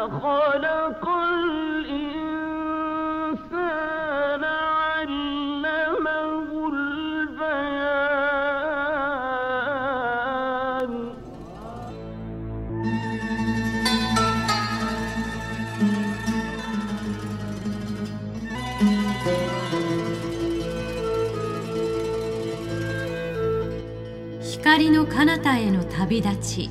خلق الإنسان علمه البيان 光の彼方への旅立ち。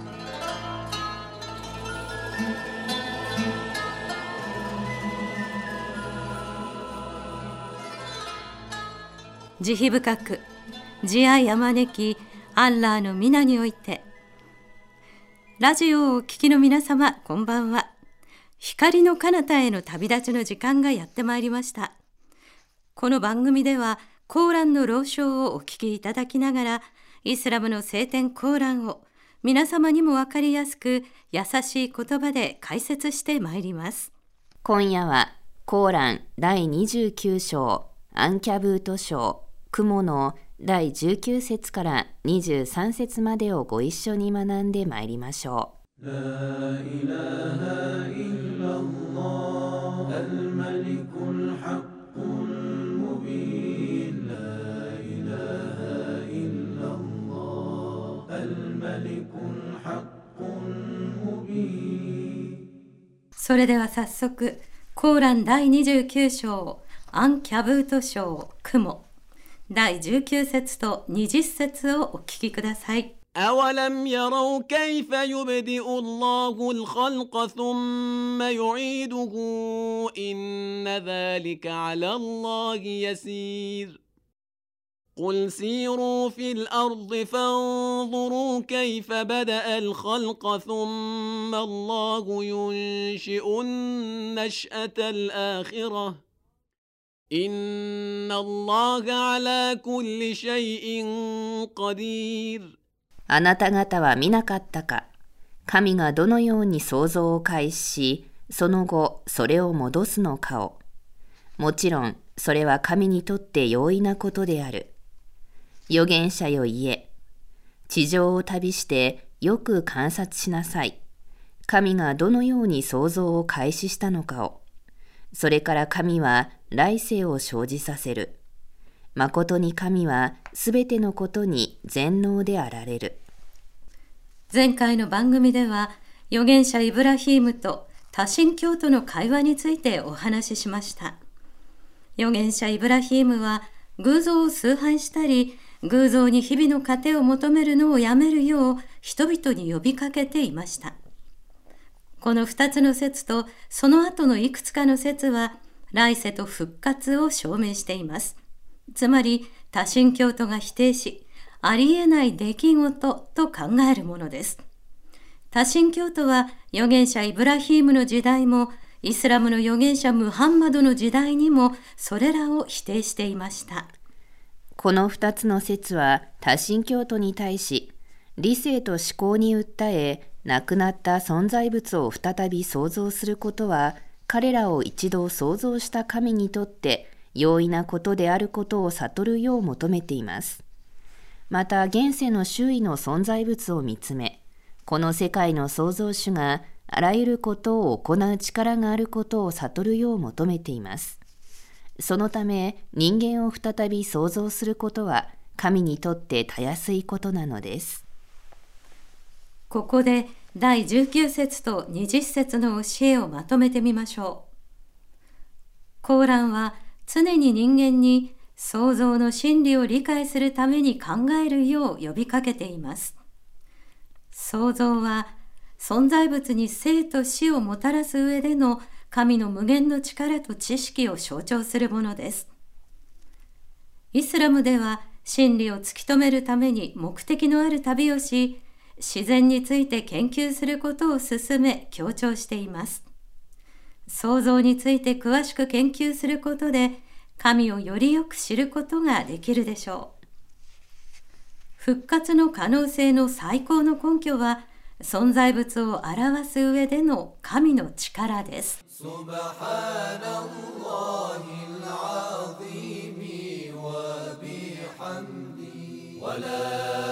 慈悲深く慈愛あまねきアッラーの皆において。ラジオをお聞きの皆様、こんばんは。光の彼方への旅立ちの時間がやってまいりました。この番組ではコーランの朗唱をお聞きいただきながら、イスラムの聖典コーランを皆様にもわかりやすく優しい言葉で解説してまいります。 今夜はコーラン第29章アンキャブート章雲の第19節から23節までをご一緒に学んでまいりましょう。ライラハイラッラーアルマリクルハックルムビンライラハイラッラーアルマリクルハックルムビン。 それでは早速コーラン第29章アンキャブート章雲第19節と20節をお聞きください。 أولم يروا كيف يبدئ الله الخلق ثم يعيده إن ذلك على الله يسير قل سيروا في الأرض فانظروا كيف بدأ الخلق ثم الله ينشئ النشأة الآخرة إن الله على كل شيء قدير。 あなた方は見なかったか。神がどのように創造を開始し、その後それを戻すのかを。もちろんそれは神にとって容易なことである。預言者よ言え。地上を旅してよく観察しなさい。神がどのように創造を開始したのかを。それから神は来世を生じさせる。まことに神はすべてのことに全能であられる。 前回の番組では預言者イブラヒームと多神教徒の会話についてお話ししました。預言者イブラヒームは偶像を崇拝したり、偶像に日々の糧を求めるのをやめるよう人々に呼びかけていました。この2つの説とその後のいくつかの説は来世と復活を証明しています。つまり多神教徒が否定し、ありえない出来事と考えるものです。多神教徒は預言者イブラヒームの時代もイスラムの預言者ムハンマドの時代にもそれらを否定していました。 この2つの説は多神教徒に対し理性と思考に訴え、亡くなった存在物を再び創造することは彼らを一度創造した神にとって容易なことであることを悟るよう求めています。また現世の周囲の存在物を見つめ、この世界の創造主があらゆることを行う力があることを悟るよう求めています。そのため人間を再び創造することは神にとってたやすいことなのです。 ここで第19節と20節の教えをまとめてみましょう。コーランは常に人間に創造の真理を理解するために考えるよう呼びかけています。創造は存在物に生と死をもたらす上での神の無限の力と知識を象徴するものです。イスラムでは真理を突き止めるために目的のある旅をし、自然について研究することを進め強調しています。創造について詳しく研究することで神をよりよく知ることができるでしょう。復活の可能性の最高の根拠は存在物を表す上での神の力です。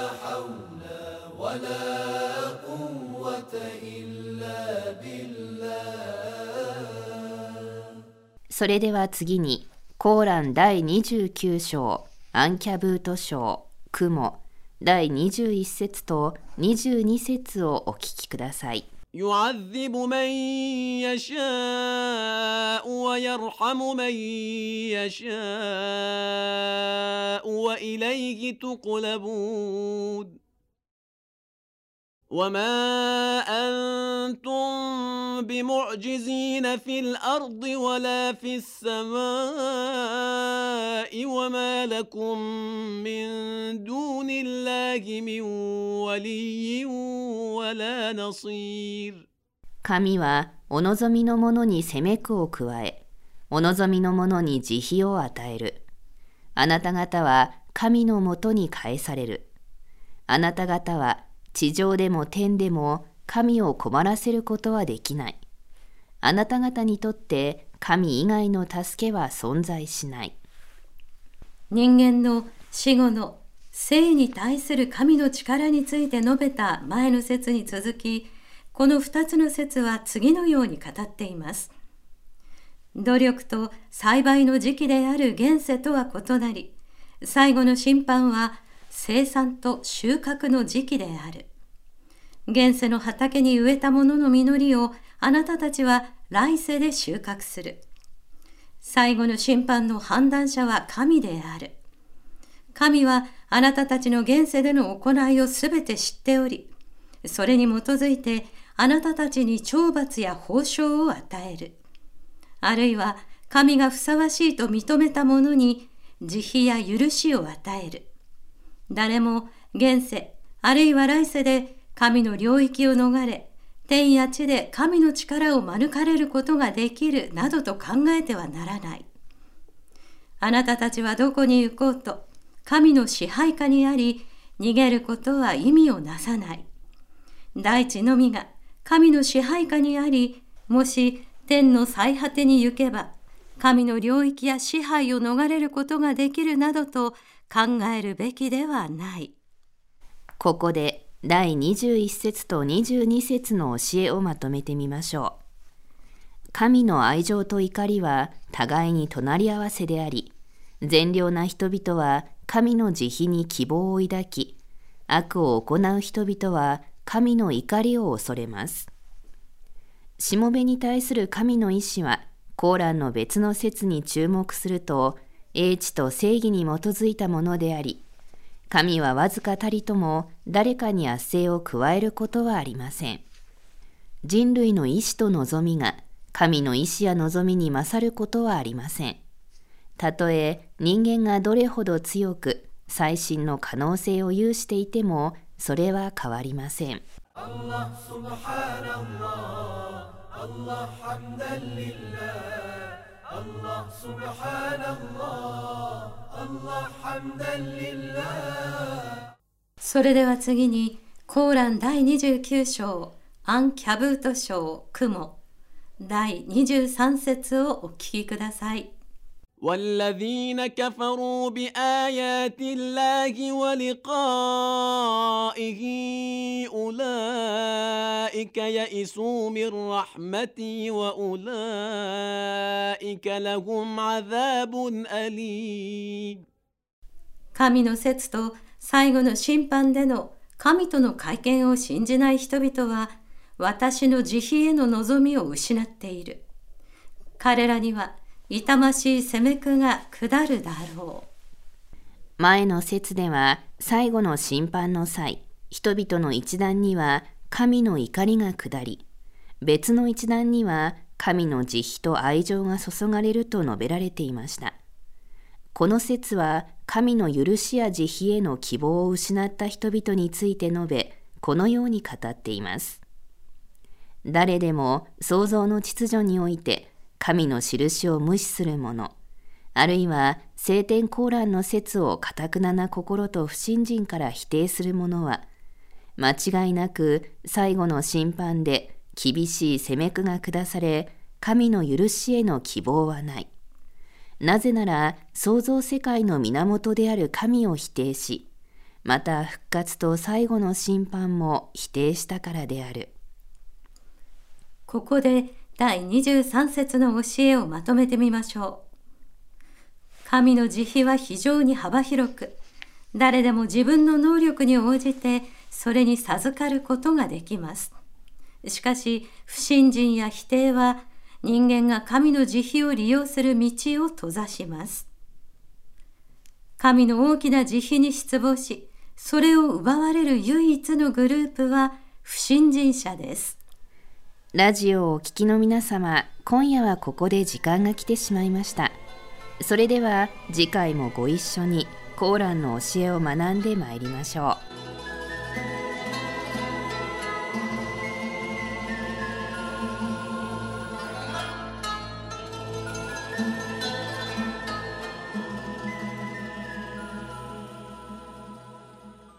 ولا قوة إلا بالله それでは次に、コーラン第29章、アンキャブート章、雲、第21節と22節をお聞きください。 يعذب من يشاء ويرحم من يشاء وإليه تقلبون وما أنتم بمعجزين في الأرض ولا في السماء وما لكم من دون الله من ولي ولا نصير。 神はお望みの者に責め苦を加え、お望みの者に慈悲を与える。あなた方は神のもとに返される。あなた方は地上でも天でも神を困らせることはできない。あなた方にとって神以外の助けは存在しない。 人間の死後の生に対する神の力について述べた前の説に続き、この2つの説は次のように語っています。努力と栽培の時期である現世とは異なり、最後の審判は生産と収穫の時期である。現世の畑に植えたものの実りをあなたたちは来世で収穫する。最後の審判の判断者は神である。神はあなたたちの現世での行いをすべて知っており、それに基づいてあなたたちに懲罰や報償を与える。あるいは神がふさわしいと認めた者に慈悲や許しを与える。誰も現世あるいは来世で神の領域を逃れ、天や地で神の力を免れることができるなどと考えてはならない。あなたたちはどこに行こうと、神の支配下にあり、逃げることは意味をなさない。大地のみが神の支配下にあり、もし天の最果てに行けば、神の領域や支配を逃れることができるなどと考えるべきではない。 ここで第21節と22節の教えをまとめてみましょう。神の愛情と怒りは互いに隣り合わせであり、善良な人々は神の慈悲に希望を抱き、悪を行う人々は神の怒りを恐れます。しもべに対する神の意志は、コーランの別の説に注目すると、英知と正義に基づいたものであり、神はわずかたりとも誰かに圧政を加えることはありません。人類の意志と望みが神の意志や望みに勝ることはありません。たとえ人間がどれほど強く最新の可能性を有していても、それは変わりません。 それでは次に、コーラン第29章、アンキャブート章、雲、第23節をお聞きください。 والذين كفروا بآيات الله ولقائه أولئك يئسوا من رحمتي وأولئك لهم عذاب أليم。 神の説と最後の審判での神との会見を信じない人々は、私の慈悲への望みを失っている。彼らには痛ましい責め苦が下るだろう。 前の説では、最後の審判の際、人々の一団には神の怒りが下り、別の一団には神の慈悲と愛情が注がれると述べられていました。この説は、神の許しや慈悲への希望を失った人々について述べ、このように語っています。誰でも創造の秩序において、神の印を無視する者、あるいは聖典コーランの説を堅な心と不信心から否定する者は、間違いなく最後の審判で厳しい責め苦が下され、神の許しへの希望はない。なぜなら創造世界の源である神を否定し、また復活と最後の審判も否定したからである。 ここで第23節の教えをまとめてみましょう。神の慈悲は非常に幅広く、誰でも自分の能力に応じてそれに授かることができます。しかし、不信心や否定は人間が神の慈悲を利用する道を閉ざします。神の大きな慈悲に失望し、それを奪われる唯一のグループは不信心者です。 ラジオをお聞きの皆様、今夜はここで時間が来てしまいました。それでは次回もご一緒にコーランの教えを学んでまいりましょう。